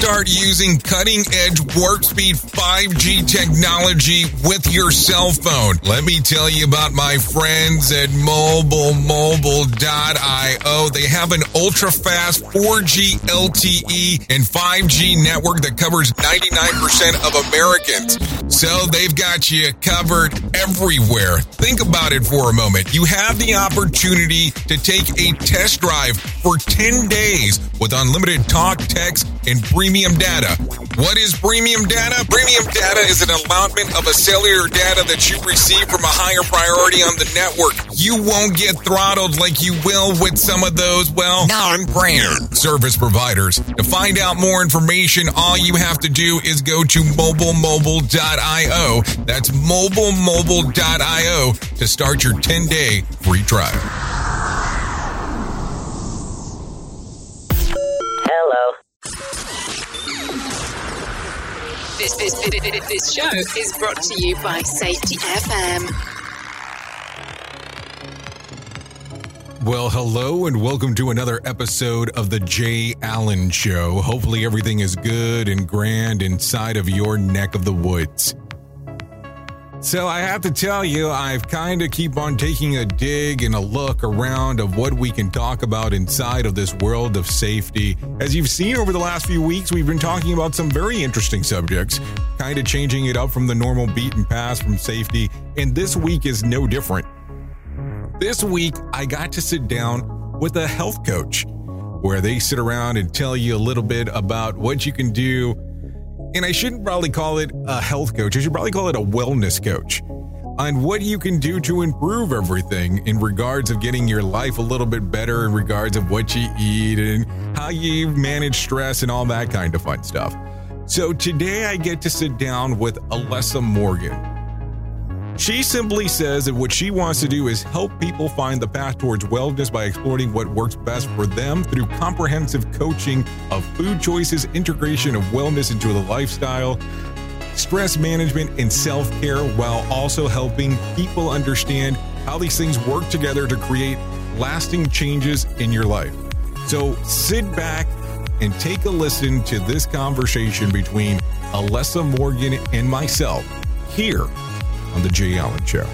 Start using cutting-edge warp speed 5G technology with your cell phone. Let me tell you about my friends at MobileMobile.io. They have an ultra-fast 4G LTE and 5G network that covers 99% of Americans. So they've got you covered everywhere. Think about it for a moment. You have the opportunity to take a test drive for 10 days with unlimited talk, text, and premium data. What is premium data? Premium data is an allotment of a cellular data that you receive from a higher priority on the network. You won't get throttled like you will with some of those, non-brand service providers. To find out more information, all you have to do is go to MobileMobile.io. That's MobileMobile.io to start your 10-day free trial. This show is brought to you by Safety FM. Well, hello and welcome to another episode of the Jay Allen Show. Hopefully everything is good and grand inside of your neck of the woods. So I have to tell you, I've kind of keep on taking a dig and a look around of what we can talk about inside of this world of safety. As you've seen over the last few weeks, we've been talking about some very interesting subjects, kind of changing it up from the normal beaten path from safety. And this week is no different. This week, I got to sit down with a health coach where they sit around and tell you a little bit about what you can do. And I shouldn't probably call it a health coach. I should probably call it a wellness coach on what you can do to improve everything in regards of getting your life a little bit better in regards of what you eat and how you manage stress and all that kind of fun stuff. So today I get to sit down with Alessa Morgan. She simply says that what she wants to do is help people find the path towards wellness by exploring what works best for them through comprehensive coaching of food choices, integration of wellness into the lifestyle, stress management, and self-care, while also helping people understand how these things work together to create lasting changes in your life. So sit back and take a listen to this conversation between Alessa Morgan and myself here on The Jay Allen Show.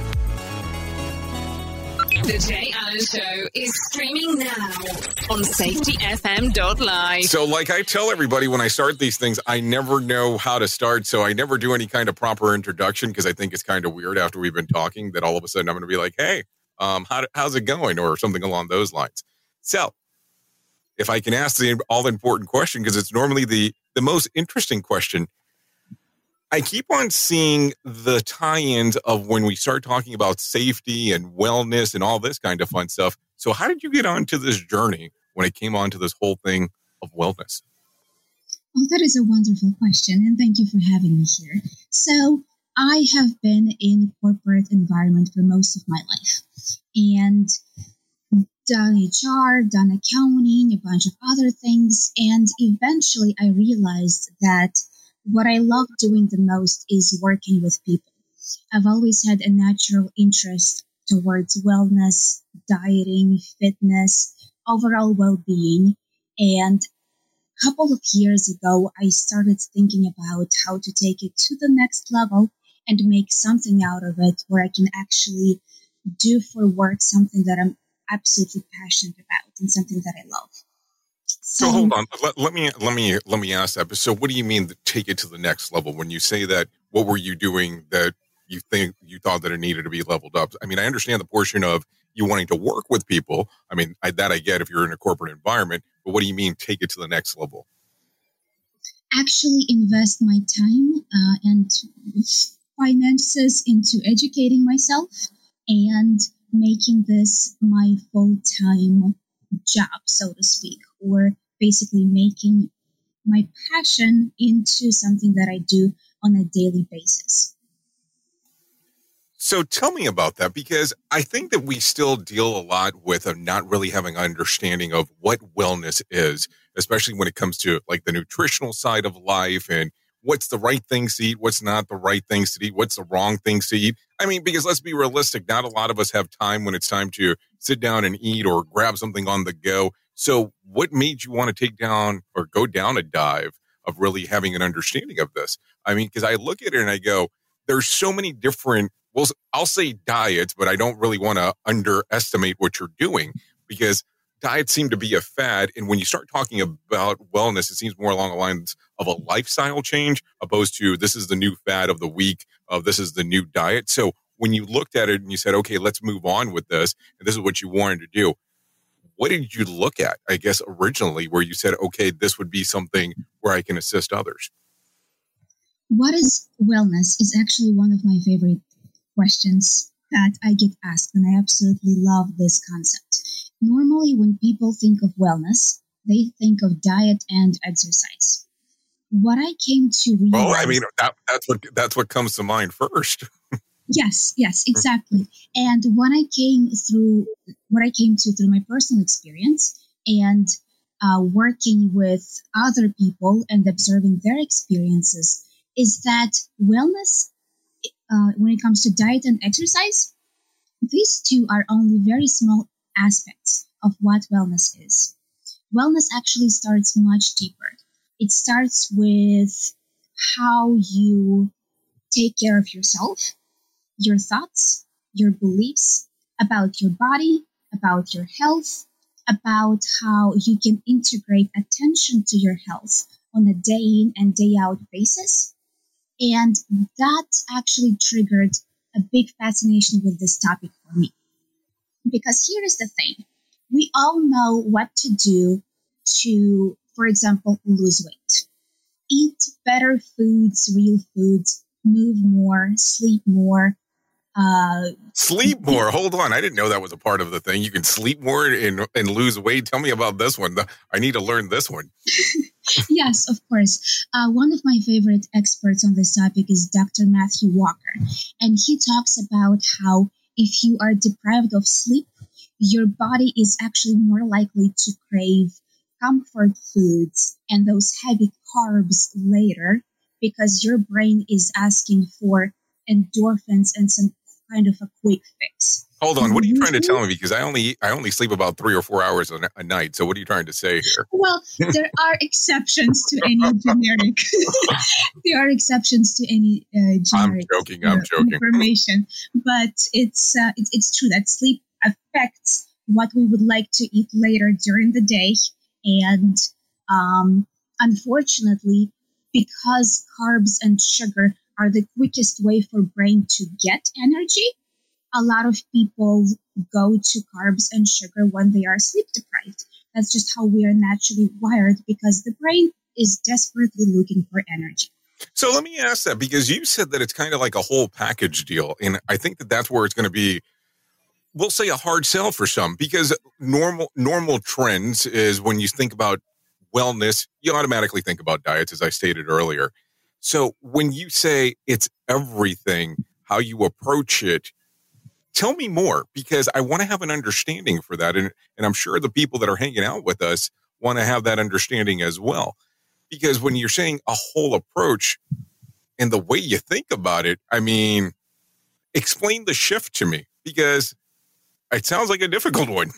The Jay Allen Show is streaming now on safetyfm.live. So like I tell everybody when I start these things, I never know how to start. So I never do any kind of proper introduction because I think it's kind of weird after we've been talking that all of a sudden I'm going to be like, hey, how's it going? Or something along those lines. So if I can ask the all-important question, because it's normally the most interesting question, I keep on seeing the tie-ins of when we start talking about safety and wellness and all this kind of fun stuff. So how did you get onto this journey when it came onto this whole thing of wellness? Oh, that is a wonderful question, and thank you for having me here. So I have been in corporate environment for most of my life and done HR, done accounting, a bunch of other things, and eventually I realized that what I love doing the most is working with people. I've always had a natural interest towards wellness, dieting, fitness, overall well-being. And a couple of years ago, I started thinking about how to take it to the next level and make something out of it where I can actually do for work something that I'm absolutely passionate about and something that I love. So hold on. Let me ask that. So what do you mean take it to the next level? When you say that, what were you doing that you thought that it needed to be leveled up? I mean, I understand the portion of you wanting to work with people. I mean, I get if you're in a corporate environment, but what do you mean take it to the next level? Actually invest my time and finances into educating myself and making this my full-time job, so to speak, or basically making my passion into something that I do on a daily basis. So tell me about that, because I think that we still deal a lot with not really having an understanding of what wellness is, especially when it comes to like the nutritional side of life and what's the right things to eat, what's not the right things to eat, what's the wrong things to eat. I mean, because let's be realistic, not a lot of us have time when it's time to sit down and eat or grab something on the go. So what made you want to take down or go down a dive of really having an understanding of this. I mean, because I look at it and I go, there's so many different, well, I'll say diets, but I don't really want to underestimate what you're doing, because diets seem to be a fad. And when you start talking about wellness, it seems more along the lines of a lifestyle change, opposed to this is the new fad of the week, of this is the new diet. So when you looked at it and you said, okay, let's move on with this, and this is what you wanted to do, what did you look at, I guess, originally, where you said, okay, this would be something where I can assist others? What is wellness is actually one of my favorite questions that I get asked, and I absolutely love this concept. Normally, when people think of wellness, they think of diet and exercise. What I came to realize... Well, I mean, that's what comes to mind first. Yes, exactly. And what I came to through my personal experience and working with other people and observing their experiences is that wellness, when it comes to diet and exercise, these two are only very small aspects of what wellness is. Wellness actually starts much deeper. It starts with how you take care of yourself, your thoughts, your beliefs about your body, about your health, about how you can integrate attention to your health on a day in and day out basis. And that actually triggered a big fascination with this topic for me. Because here is the thing. We all know what to do to, for example, lose weight. Eat better foods, real foods, move more, sleep more. Sleep more. Hold on. I didn't know that was a part of the thing. You can sleep more and lose weight. Tell me about this one. I need to learn this one. Yes, of course. One of my favorite experts on this topic is Dr. Matthew Walker. And he talks about how if you are deprived of sleep, your body is actually more likely to crave comfort foods and those heavy carbs later, because your brain is asking for endorphins and some kind of a quick fix. Hold on. What are you trying to tell me? Because I only sleep about 3 or 4 hours a night. So what are you trying to say here? Well, there are exceptions to any generic. There are exceptions to any generic I'm joking. information. But it's true that sleep affects what we would like to eat later during the day. And unfortunately, because carbs and sugar are the quickest way for brain to get energy, a lot of people go to carbs and sugar when they are sleep deprived. That's just how we are naturally wired, because the brain is desperately looking for energy. So let me ask that, because you said that it's kind of like a whole package deal. And I think that that's where it's going to be, we'll say, a hard sell for some, because normal trends is when you think about wellness, you automatically think about diets, as I stated earlier. So when you say it's everything, how you approach it, tell me more, because I want to have an understanding for that. And I'm sure the people that are hanging out with us want to have that understanding as well. Because when you're saying a whole approach and the way you think about it, I mean, explain the shift to me, because it sounds like a difficult one.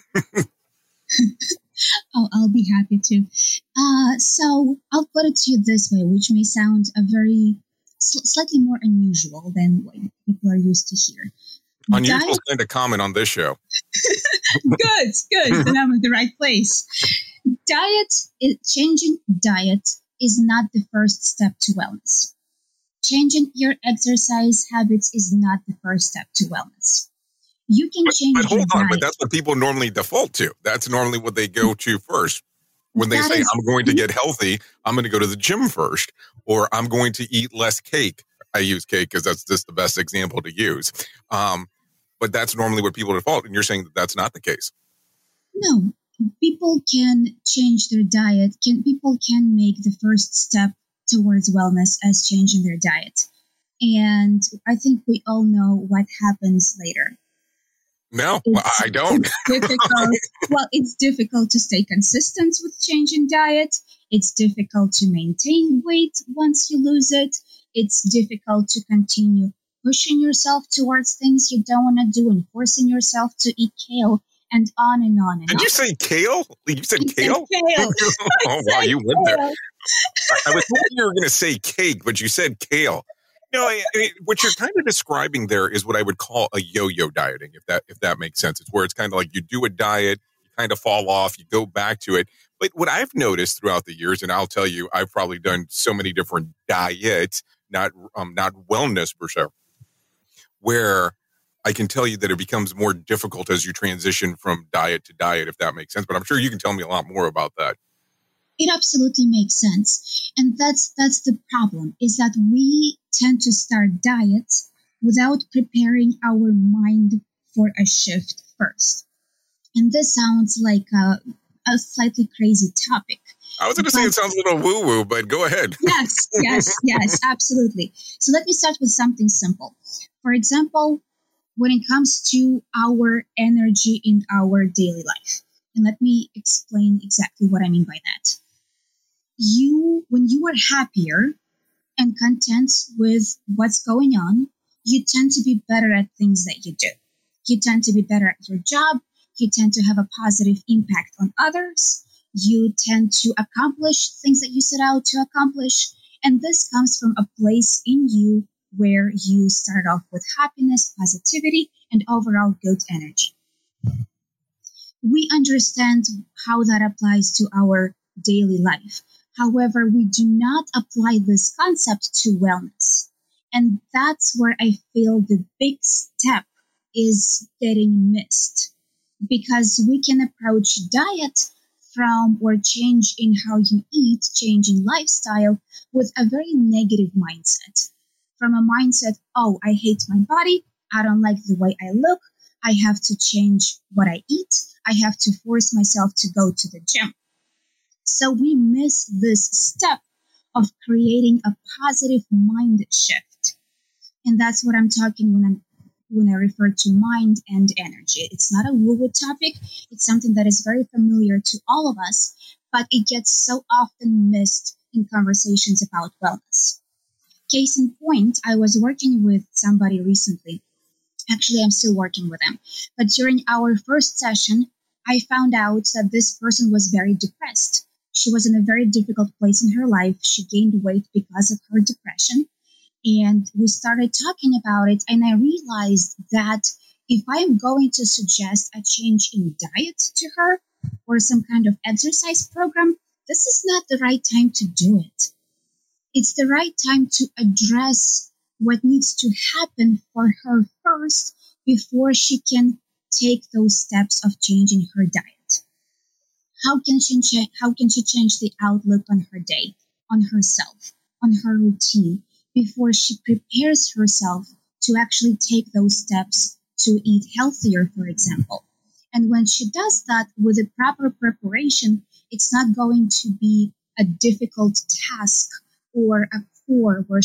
I'll be happy to. So I'll put it to you this way, which may sound a very slightly more unusual than what people are used to hear. Unusual is kind of common on this show. Good. Then I'm in the right place. Changing diet is not the first step to wellness. Changing your exercise habits is not the first step to wellness. You can change. But hold on, but that's what people normally default to. That's normally what they go to first. When they say, I'm going to get healthy, I'm going to go to the gym first, or I'm going to eat less cake. I use cake because that's just the best example to use. But that's normally what people default. And you're saying that that's not the case. No, people can change their diet. People can make the first step towards wellness as changing their diet. And I think we all know what happens later. No, I don't. It's difficult. Well, it's difficult to stay consistent with changing diet. It's difficult to maintain weight once you lose it. It's difficult to continue pushing yourself towards things you don't want to do and forcing yourself to eat kale and on and on and Did on. you say kale? You said I kale? said kale. Oh, wow, you went there. Kale. I was hoping you were going to say cake, but you said kale. No, what you're kind of describing there is what I would call a yo-yo dieting, if that makes sense. It's where it's kind of like you do a diet, you kind of fall off, you go back to it. But what I've noticed throughout the years, and I'll tell you, I've probably done so many different diets, not wellness per se, where I can tell you that it becomes more difficult as you transition from diet to diet, if that makes sense. But I'm sure you can tell me a lot more about that. It absolutely makes sense. And that's the problem, is that we tend to start diets without preparing our mind for a shift first. And this sounds like a slightly crazy topic. I was going to say it sounds a little woo-woo, but go ahead. Yes, absolutely. So let me start with something simple. For example, when it comes to our energy in our daily life, and let me explain exactly what I mean by that. When you are happier and content with what's going on, you tend to be better at things that you do. You tend to be better at your job. You tend to have a positive impact on others. You tend to accomplish things that you set out to accomplish. And this comes from a place in you where you start off with happiness, positivity, and overall good energy. We understand how that applies to our daily life. However, we do not apply this concept to wellness. And that's where I feel the big step is getting missed. Because we can approach diet from or change in how you eat, change in lifestyle with a very negative mindset. From a mindset, oh, I hate my body, I don't like the way I look, I have to change what I eat, I have to force myself to go to the gym. So we miss this step of creating a positive mind shift. And that's what I'm talking when I refer to mind and energy. It's not a woo-woo topic. It's something that is very familiar to all of us, but it gets so often missed in conversations about wellness. Case in point, I was working with somebody recently. Actually, I'm still working with them. But during our first session, I found out that this person was very depressed. She was in a very difficult place in her life. She gained weight because of her depression. And we started talking about it. And I realized that if I am going to suggest a change in diet to her or some kind of exercise program, this is not the right time to do it. It's the right time to address what needs to happen for her first before she can take those steps of changing her diet. How can she change the outlook on her day, on herself, on her routine, before she prepares herself to actually take those steps to eat healthier, for example? And when she does that with the proper preparation, it's not going to be a difficult task or a chore where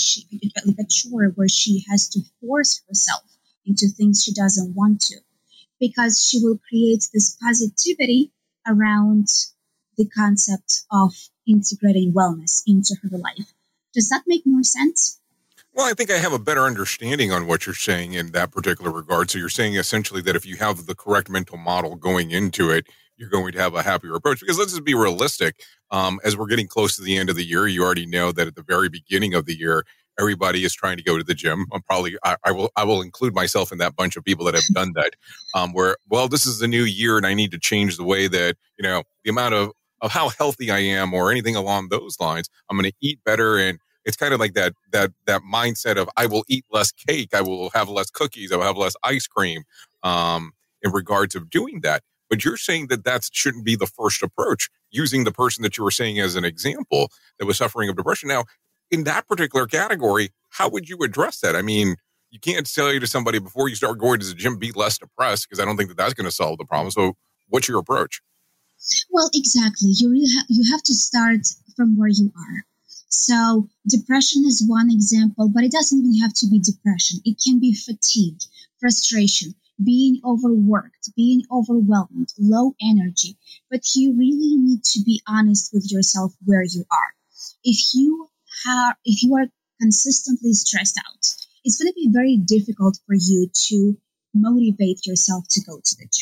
she has to force herself into things she doesn't want to, because she will create this positivity around the concept of integrating wellness into her life. Does that make more sense? Well, I think I have a better understanding on what you're saying in that particular regard. So you're saying essentially that if you have the correct mental model going into it, you're going to have a happier approach. Because let's just be realistic. As we're getting close to the end of the year, you already know that at the very beginning of the year, everybody is trying to go to the gym. I will include myself in that bunch of people that have done that. This is the new year and I need to change the way that, the amount of how healthy I am or anything along those lines. I'm going to eat better. And it's kind of like that mindset of I will eat less cake. I will have less cookies. I will have less ice cream in regards of doing that. But you're saying that shouldn't be the first approach, using the person that you were saying as an example that was suffering of depression. Now, in that particular category, how would you address that? I mean, you can't say to somebody before you start going to the gym, be less depressed, because I don't think that's going to solve the problem. So what's your approach? Well, exactly. You have to start from where you are. So depression is one example, but it doesn't even have to be depression. It can be fatigue, frustration, being overworked, being overwhelmed, low energy. But you really need to be honest with yourself where you are. If you are consistently stressed out, it's going to be very difficult for you to motivate yourself to go to the gym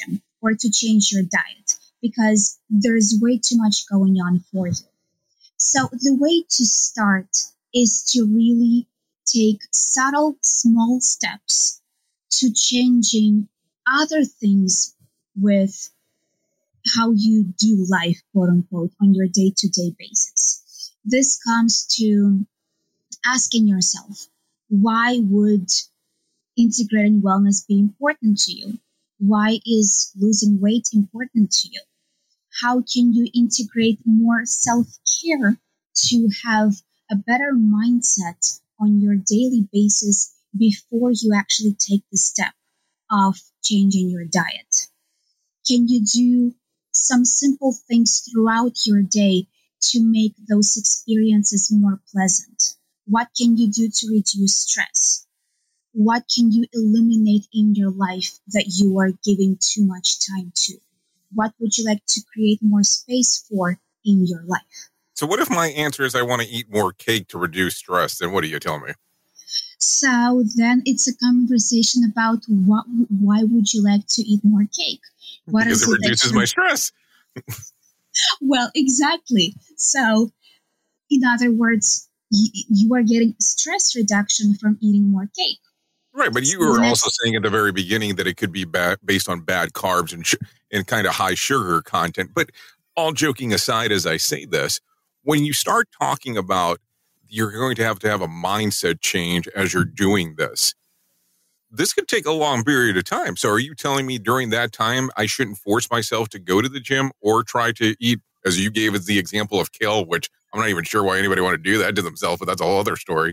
or to change your diet because there's way too much going on for you. So the way to start is to really take subtle, small steps to changing other things with how you do life, quote unquote, on your day-to-day basis. This comes to asking yourself, why would integrating wellness be important to you? Why is losing weight important to you? How can you integrate more self-care to have a better mindset on your daily basis before you actually take the step of changing your diet? Can you do some simple things throughout your day to make those experiences more pleasant? What can you do to reduce stress? What can you eliminate in your life that you are giving too much time to? What would you like to create more space for in your life? So what if my answer is I want to eat more cake to reduce stress? Then what do you tell me? So then it's a conversation about why would you like to eat more cake? Because it reduces my stress. Well, exactly. So in other words, you are getting stress reduction from eating more cake. Right, but you were also saying at the very beginning that it could be based on bad carbs and kind of high sugar content. But all joking aside, as I say this, when you start talking about you're going to have a mindset change as you're doing this could take a long period of time. So are you telling me during that time I shouldn't force myself to go to the gym or try to eat, as you gave as the example of kale, which I'm not even sure why anybody want to do that to themselves, but that's a whole other story.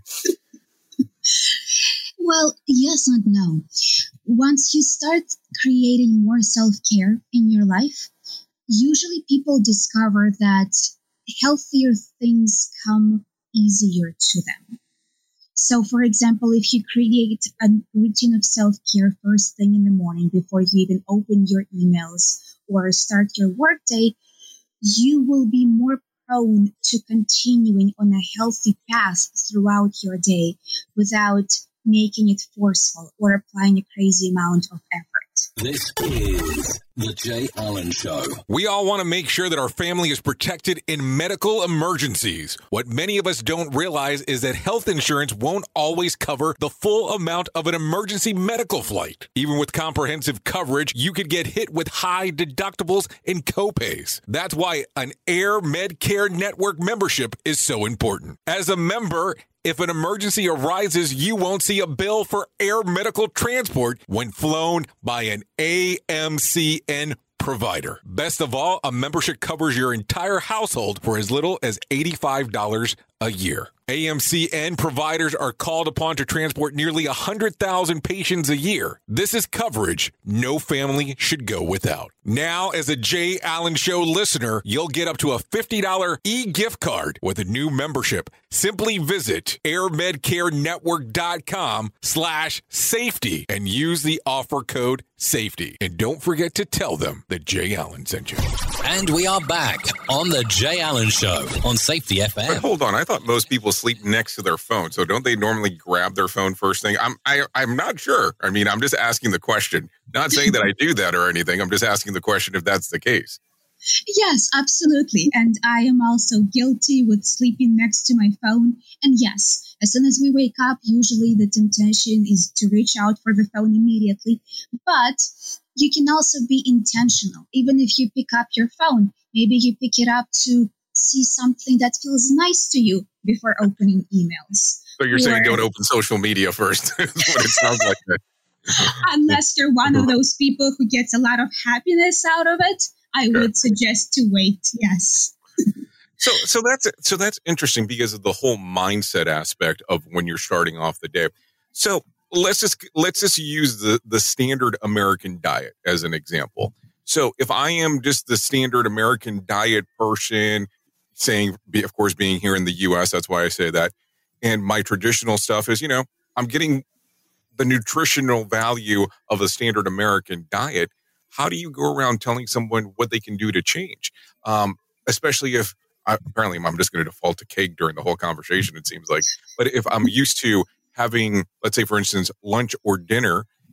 Well, yes and no. Once you start creating more self-care in your life, usually people discover that healthier things come easier to them. So, for example, if you create a routine of self-care first thing in the morning before you even open your emails or start your workday, you will be more prone to continuing on a healthy path throughout your day without making it forceful or applying a crazy amount of effort. This is The Jay Allen Show. We all want to make sure that our family is protected in medical emergencies. What many of us don't realize is that health insurance won't always cover the full amount of an emergency medical flight. Even with comprehensive coverage, you could get hit with high deductibles and copays. That's why an Air Medcare Network membership is so important. As a member, if an emergency arises, you won't see a bill for air medical transport when flown by an AMCN provider. Best of all, a membership covers your entire household for as little as $85 a year. AMCN providers are called upon to transport nearly 100,000 patients a year. This is coverage no family should go without. Now, as a Jay Allen Show listener, you'll get up to a $50 e-gift card with a new membership. Simply visit airmedcarenetwork.com/safety and use the offer code SAFETY. And don't forget to tell them that Jay Allen sent you. And we are back on The Jay Allen Show on Safety FM. But hold on, I thought most people sleep next to their phone, so don't they normally grab their phone first thing? I'm not sure. I mean, I'm just asking the question. Not saying that I do that or anything. I'm just asking the question if that's the case. Yes, absolutely. And I am also guilty with sleeping next to my phone. And yes, as soon as we wake up, usually the temptation is to reach out for the phone immediately. But you can also be intentional. Even if you pick up your phone, maybe you pick it up to see something that feels nice to you before opening emails. So you're saying don't open social media first. That's what it sounds like. Unless you're one of those people who gets a lot of happiness out of it, I would suggest to wait. Yes. So that's interesting because of the whole mindset aspect of when you're starting off the day. So let's just use the standard American diet as an example. So if I am just the standard American diet person, of course, being here in the U.S., that's why I say that. And my traditional stuff is, I'm getting the nutritional value of a standard American diet. How do you go around telling someone what they can do to change? Especially if, apparently I'm just going to default to cake during the whole conversation, it seems like. But if I'm used to having, let's say, for instance, lunch or dinner,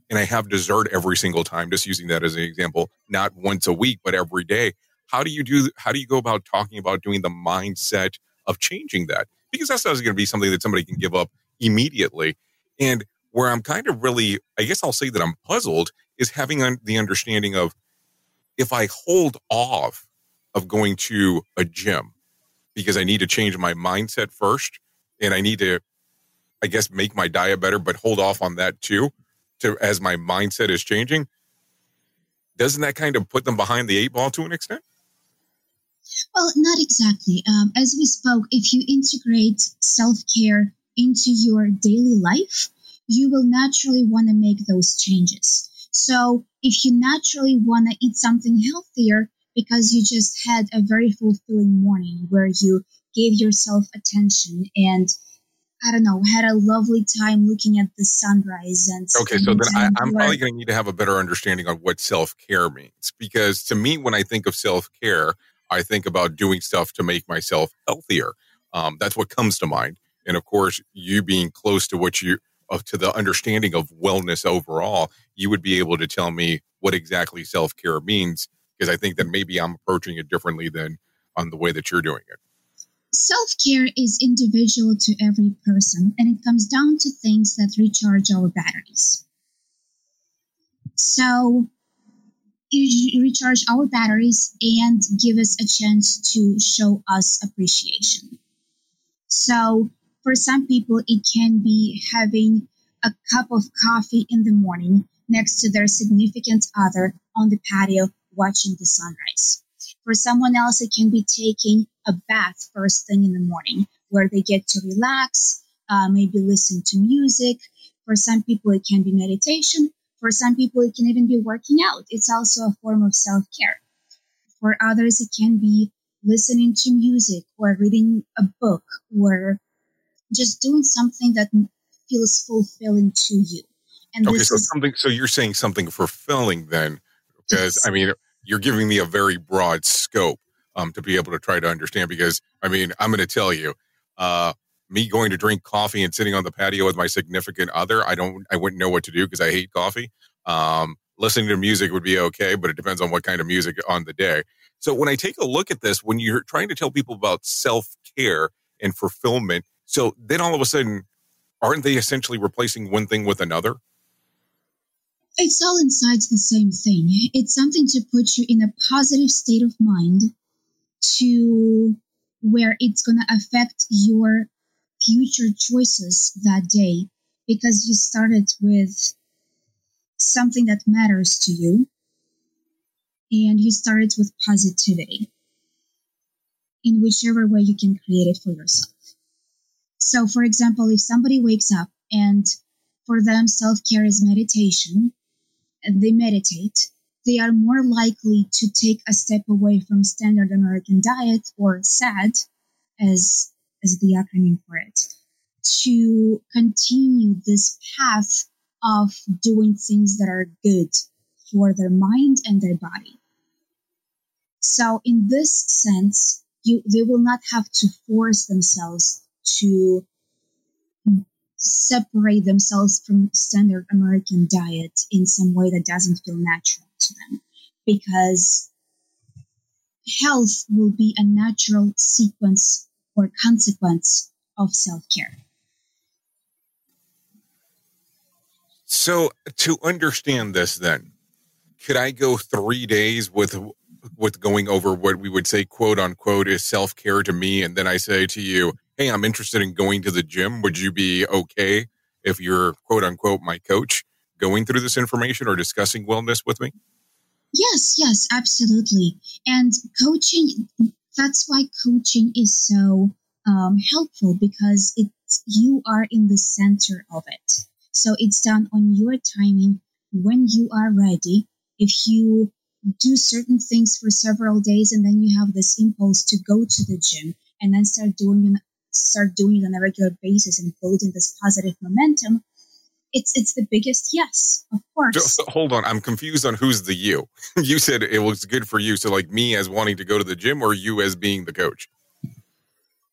and I have dessert every single time, just using that as an example, not once a week, but every day. How do you go about talking about doing the mindset of changing that? Because that's not going to be something that somebody can give up immediately. And where I'm kind of really, I guess I'll say that I'm puzzled, is having the understanding of, if I hold off of going to a gym because I need to change my mindset first, and I need to, I guess, make my diet better, but hold off on that too, as my mindset is changing, doesn't that kind of put them behind the 8 ball to an extent? Well, not exactly. As we spoke, if you integrate self-care into your daily life, you will naturally want to make those changes. So if you naturally want to eat something healthier because you just had a very fulfilling morning where you gave yourself attention and, I don't know, had a lovely time looking at the sunrise. And okay, so then I'm probably going to need to have a better understanding on what self-care means. Because to me, when I think of self-care, I think about doing stuff to make myself healthier. That's what comes to mind. And of course, you being close to to the understanding of wellness overall, you would be able to tell me what exactly self-care means, because I think that maybe I'm approaching it differently than on the way that you're doing it. Self-care is individual to every person, and it comes down to things that recharge our batteries. So you recharge our batteries and give us a chance to show us appreciation. So for some people, it can be having a cup of coffee in the morning next to their significant other on the patio watching the sunrise. For someone else, it can be taking a bath first thing in the morning where they get to relax, maybe listen to music. For some people, it can be meditation. For some people, it can even be working out. It's also a form of self-care. For others, it can be listening to music or reading a book or just doing something that feels fulfilling to you. And okay, so you're saying something fulfilling then, because yes. I mean, you're giving me a very broad scope to be able to try to understand. Because I mean, I'm going to tell you, me going to drink coffee and sitting on the patio with my significant other, I wouldn't know what to do because I hate coffee. Listening to music would be okay, but it depends on what kind of music on the day. So when I take a look at this, when you're trying to tell people about self-care and fulfillment, so then all of a sudden, aren't they essentially replacing one thing with another? It's all inside the same thing. It's something to put you in a positive state of mind to where it's going to affect your future choices that day because you started with something that matters to you and you started with positivity in whichever way you can create it for yourself. So, for example, if somebody wakes up and for them self-care is meditation, and they meditate, they are more likely to take a step away from standard American diet, or SAD, as the acronym for it, to continue this path of doing things that are good for their mind and their body. So in this sense, they will not have to force themselves to separate themselves from standard American diet in some way that doesn't feel natural to them, because health will be a natural sequence or consequence of self-care. So to understand this then, could I go 3 days with going over what we would say, quote unquote, is self-care to me, and then I say to you, hey, I'm interested in going to the gym. Would you be okay if you're, quote unquote, my coach, going through this information or discussing wellness with me? Yes, absolutely. And coaching, that's why coaching is so helpful, because you are in the center of it. So it's done on your timing when you are ready. If you do certain things for several days and then you have this impulse to go to the gym and then start doing it on a regular basis and building this positive momentum, it's the biggest yes, of course. So, hold on, I'm confused on who's the you. You said it was good for you, so like me as wanting to go to the gym, or you as being the coach?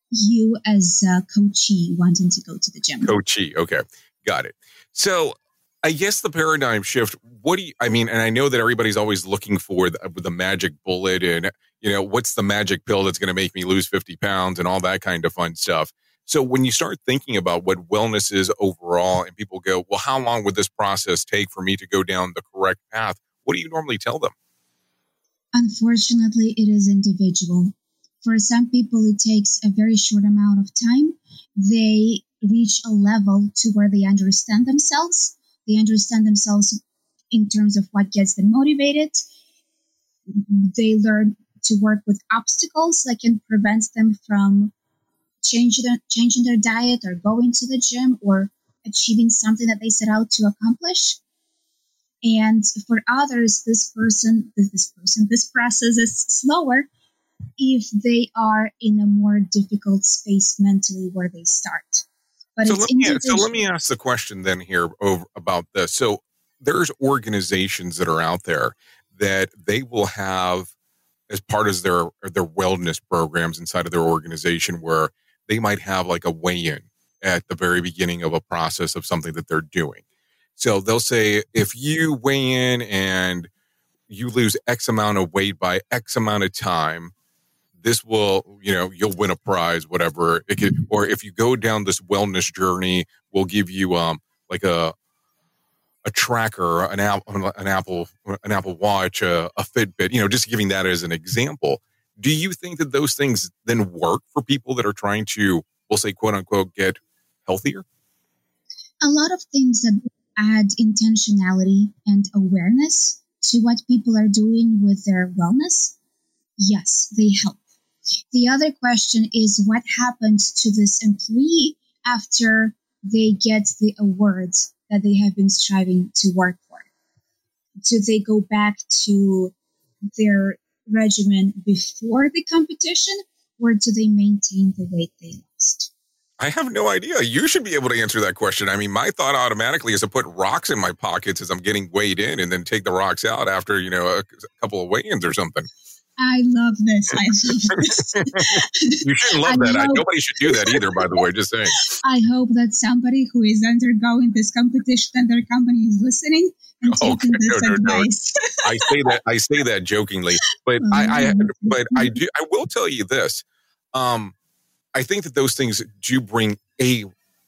You as a coachee wanting to go to the gym. Coachee, okay, got it. So I guess the paradigm shift, I mean, and I know that everybody's always looking for the magic bullet and, what's the magic pill that's going to make me lose 50 pounds and all that kind of fun stuff. So when you start thinking about what wellness is overall and people go, well, how long would this process take for me to go down the correct path? What do you normally tell them? Unfortunately, it is individual. For some people, it takes a very short amount of time. They reach a level to where they understand themselves. They understand themselves in terms of what gets them motivated. They learn to work with obstacles that can prevent them from changing their diet or going to the gym or achieving something that they set out to accomplish. And for others, this process is slower if they are in a more difficult space mentally where they start. But so let me ask the question then here about this. So there's organizations that are out there that they will have as part of their wellness programs inside of their organization where they might have like a weigh-in at the very beginning of a process of something that they're doing. So they'll say, if you weigh in and you lose X amount of weight by X amount of time, this will, you'll win a prize, whatever. Or if you go down this wellness journey, we'll give you like a tracker, an Apple Watch, a Fitbit, just giving that as an example. Do you think that those things then work for people that are trying to, we'll say, quote unquote, get healthier? A lot of things that add intentionality and awareness to what people are doing with their wellness, yes, they help. The other question is what happens to this employee after they get the awards that they have been striving to work for? Do they go back to their regimen before the competition, or do they maintain the weight they lost? I have no idea. You should be able to answer that question. I mean, my thought automatically is to put rocks in my pockets as I'm getting weighed in and then take the rocks out after, a couple of weigh-ins or something. I love this. You shouldn't love that. Nobody should do that either, by the way, just saying. I hope that somebody who is undergoing this competition and their company is listening and taking this advice. I say that jokingly, but I will tell you this. I think that those things do bring a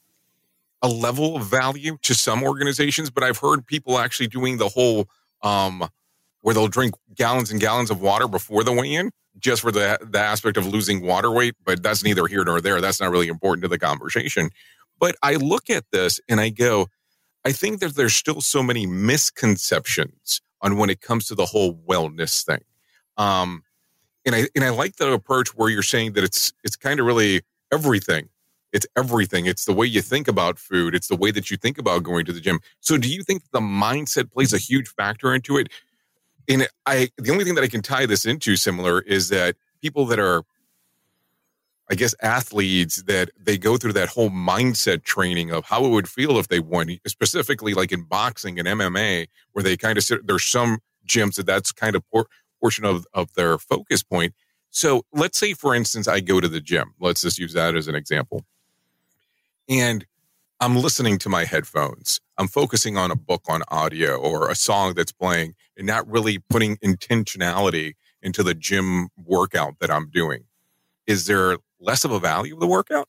level of value to some organizations, but I've heard people actually doing the whole where they'll drink gallons and gallons of water before the weigh-in just for the aspect of losing water weight, but that's neither here nor there. That's not really important to the conversation. But I look at this and I go, I think that there's still so many misconceptions on when it comes to the whole wellness thing. And I like the approach where you're saying that it's kind of really everything. It's everything. It's the way you think about food. It's the way that you think about going to the gym. So do you think the mindset plays a huge factor into it? And the only thing that I can tie this into similar is that people that are, I guess, athletes, that they go through that whole mindset training of how it would feel if they won, specifically like in boxing and MMA, where they kind of there's some gyms that's kind of portion of their focus point. So let's say, for instance, I go to the gym. Let's just use that as an example. And I'm listening to my headphones. I'm focusing on a book on audio or a song that's playing and not really putting intentionality into the gym workout that I'm doing. Is there less of a value of the workout?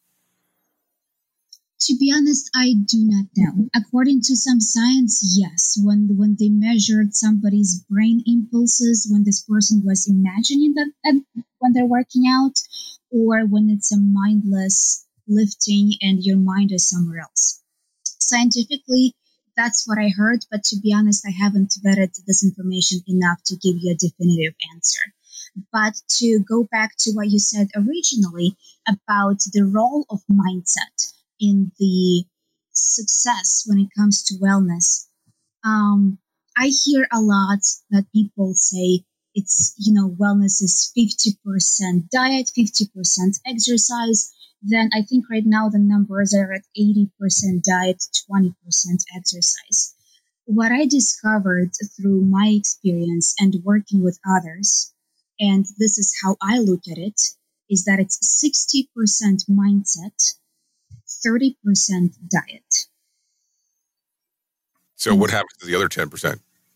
To be honest, I do not know. According to some science, yes. When they measured somebody's brain impulses, when this person was imagining that when they're working out, or when it's a mindless lifting and your mind is somewhere else. Scientifically, that's what I heard, but to be honest, I haven't vetted this information enough to give you a definitive answer. But to go back to what you said originally about the role of mindset in the success when it comes to wellness, I hear a lot that people say it's, wellness is 50% diet, 50% exercise. Then I think right now the numbers are at 80% diet, 20% exercise. What I discovered through my experience and working with others, and this is how I look at it, is that it's 60% mindset, 30% diet. So what happens to the other 10%?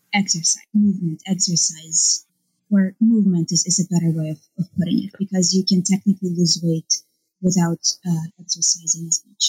Exercise, or movement is a better way of putting it, because you can technically lose weight without exercising as much.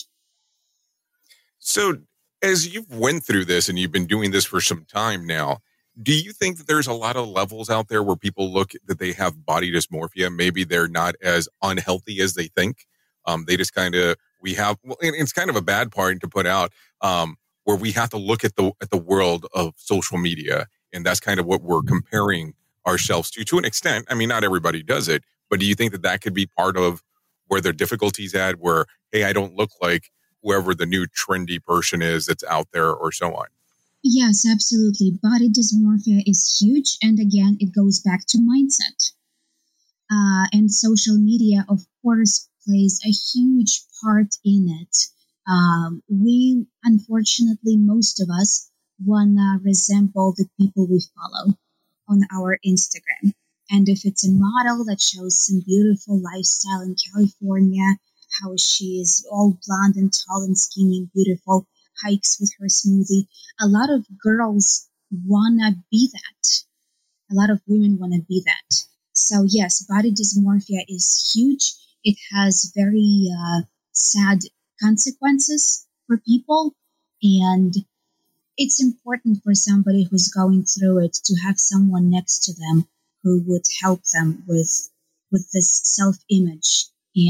So as you've went through this and you've been doing this for some time now, do you think that there's a lot of levels out there where people look that they have body dysmorphia? Maybe they're not as unhealthy as they think. They just kind of, and it's kind of a bad part to put out, where we have to look at the world of social media. And that's kind of what we're comparing ourselves to an extent. I mean, not everybody does it, but do you think that could be part of where their difficulties at, where, hey, I don't look like whoever the new trendy person is that's out there, or so on? Yes, absolutely. Body dysmorphia is huge. And again, it goes back to mindset. And social media, of course, plays a huge part in it. We, unfortunately, most of us want to resemble the people we follow on our Instagram. And if it's a model that shows some beautiful lifestyle in California, how she is all blonde and tall and skinny and beautiful, hikes with her smoothie, a lot of girls want to be that. A lot of women want to be that. So yes, body dysmorphia is huge. It has very sad consequences for people. And it's important for somebody who's going through it to have someone next to them who would help them with this self-image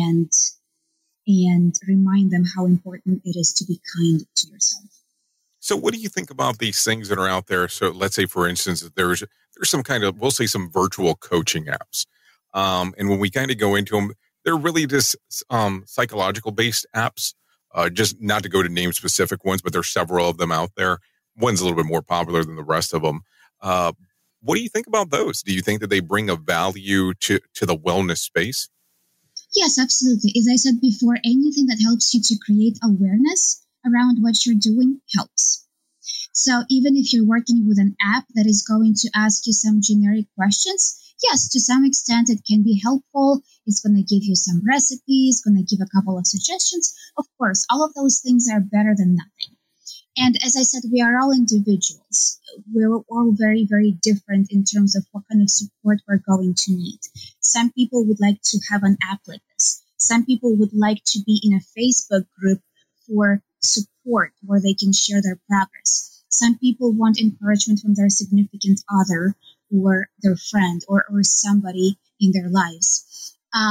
and remind them how important it is to be kind to yourself. So what do you think about these things that are out there? So let's say, for instance, that there's some kind of, we'll say some virtual coaching apps. And when we kind of go into them, they're really just psychological based apps, just not to go to name specific ones, but there's several of them out there. One's a little bit more popular than the rest of them. What do you think about those? Do you think that they bring a value to the wellness space? Yes, absolutely. As I said before, anything that helps you to create awareness around what you're doing helps. So even if you're working with an app that is going to ask you some generic questions, yes, to some extent it can be helpful. It's going to give you some recipes, going to give a couple of suggestions. Of course, all of those things are better than nothing. And as I said, we are all individuals. We're all very, very different in terms of what kind of support we're going to need. Some people would like to have an app like this. Some people would like to be in a Facebook group for support where they can share their progress. Some people want encouragement from their significant other or their friend or somebody in their lives.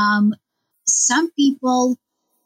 Some people,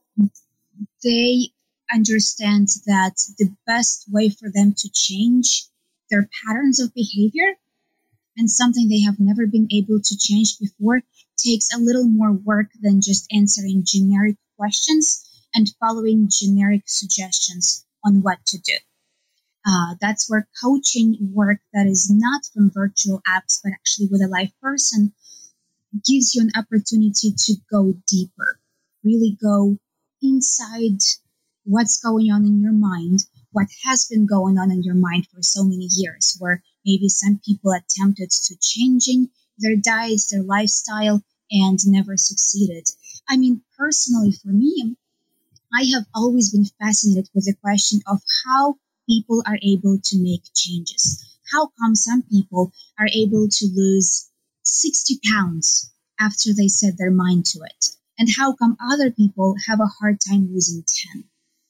they understand that the best way for them to change their patterns of behavior and something they have never been able to change before takes a little more work than just answering generic questions and following generic suggestions on what to do. That's where coaching work that is not from virtual apps, but actually with a live person, gives you an opportunity to go deeper, really go inside what's going on in your mind, what has been going on in your mind for so many years, where maybe some people attempted to changing their diets, their lifestyle, and never succeeded. I mean, personally, for me, I have always been fascinated with the question of how people are able to make changes. How come some people are able to lose 60 pounds after they set their mind to it? And how come other people have a hard time losing 10?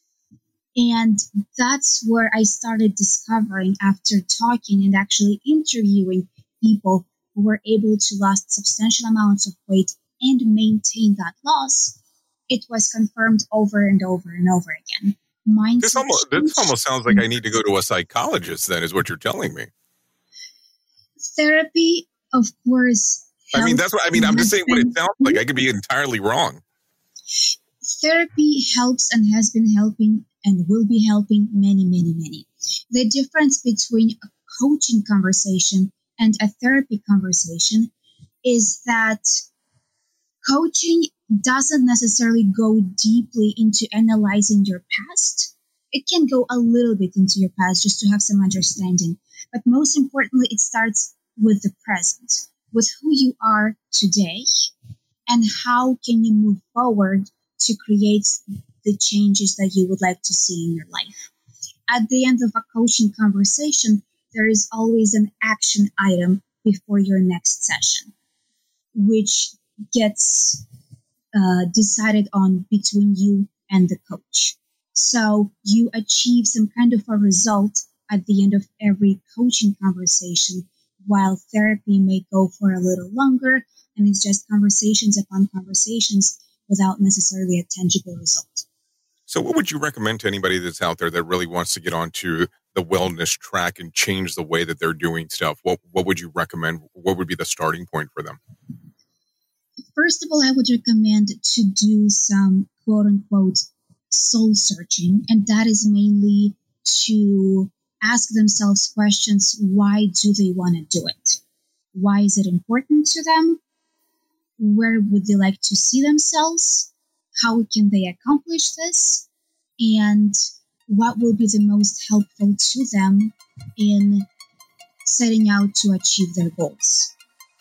And that's where I started discovering, after talking and actually interviewing people who were able to lose substantial amounts of weight and maintain that loss, it was confirmed over and over and over again. This almost sounds like I need to go to a psychologist, then, is what you're telling me. Therapy, of course. I mean, that's what I mean. I'm just saying what it sounds like. I could be entirely wrong. Therapy helps and has been helping and will be helping many, many, many. The difference between a coaching conversation and a therapy conversation is that coaching doesn't necessarily go deeply into analyzing your past. It can go a little bit into your past just to have some understanding. But most importantly, it starts with the present, with who you are today, and how can you move forward to create the changes that you would like to see in your life. at the end of a coaching conversation, there is always an action item before your next session, which gets decided on between you and the coach. So you achieve some kind of a result at the end of every coaching conversation, while therapy may go for a little longer, and it's just conversations upon conversations without necessarily a tangible result. So what would you recommend to anybody that's out there that really wants to get onto the wellness track and change the way that they're doing stuff? What would you recommend? What would be the starting point for them? First of all, I would recommend to do some quote unquote soul searching, and that is mainly to ask themselves questions. Why do they want to do it? Why is it important to them? Where would they like to see themselves? How can they accomplish this? And what will be the most helpful to them in setting out to achieve their goals?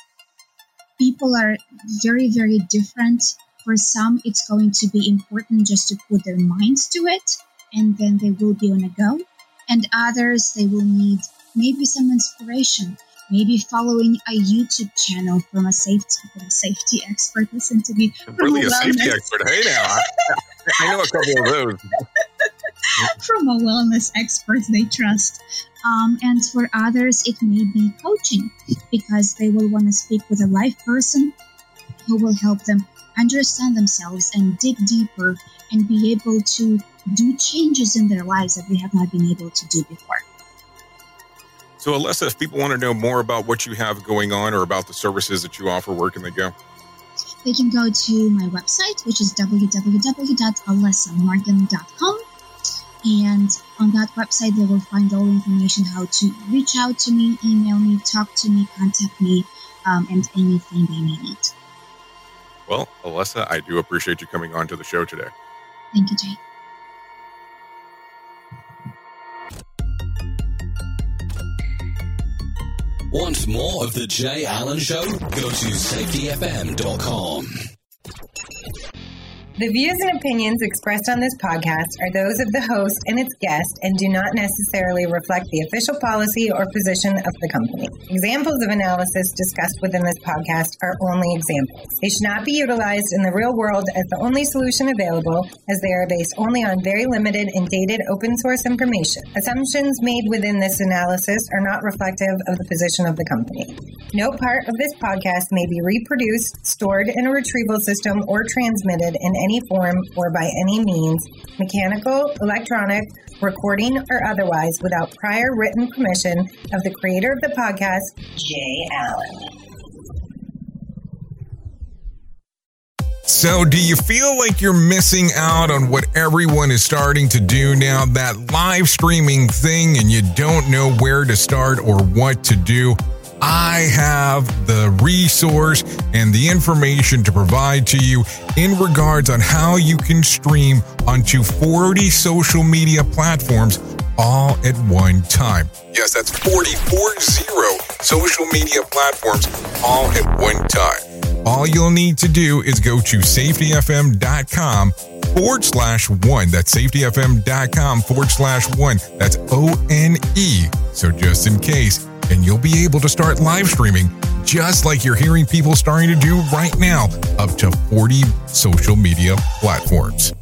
People are very, very different. For some, it's going to be important just to put their minds to it, and then they will be on a go. And others, they will need maybe some inspiration, maybe following a YouTube channel from a safety expert. Listen to me. Really a safety expert? Hey now, I know a couple of those. From a wellness expert they trust. And for others, it may be coaching, because they will want to speak with a live person who will help them understand themselves and dig deeper and be able to do changes in their lives that they have not been able to do before. So Alessa, if people want to know more about what you have going on or about the services that you offer, where can they go? They can go to my website, which is www.alessamorgan.com. And on that website, they will find all the information how to reach out to me, email me, talk to me, contact me, and anything they may need. Well, Alessa, I do appreciate you coming on to the show today. Thank you, Jay. Want more of The Jay Allen Show? Go to safetyfm.com. The views and opinions expressed on this podcast are those of the host and its guest and do not necessarily reflect the official policy or position of the company. Examples of analysis discussed within this podcast are only examples. They should not be utilized in the real world as the only solution available, as they are based only on very limited and dated open source information. Assumptions made within this analysis are not reflective of the position of the company. No part of this podcast may be reproduced, stored in a retrieval system, or transmitted in any form or by any means, mechanical, electronic, recording, or otherwise, without prior written permission of the creator of the podcast, Jay Allen. So do you feel like you're missing out on what everyone is starting to do now, that live streaming thing, and you don't know where to start or what to do? I have the resource and the information to provide to you in regards on how you can stream onto 40 social media platforms all at one time. Yes, that's 40 social media platforms all at one time. All you'll need to do is go to safetyfm.com/1. That's safetyfm.com/1. That's ONE. So just in case. And you'll be able to start live streaming just like you're hearing people starting to do right now, up to 40 social media platforms.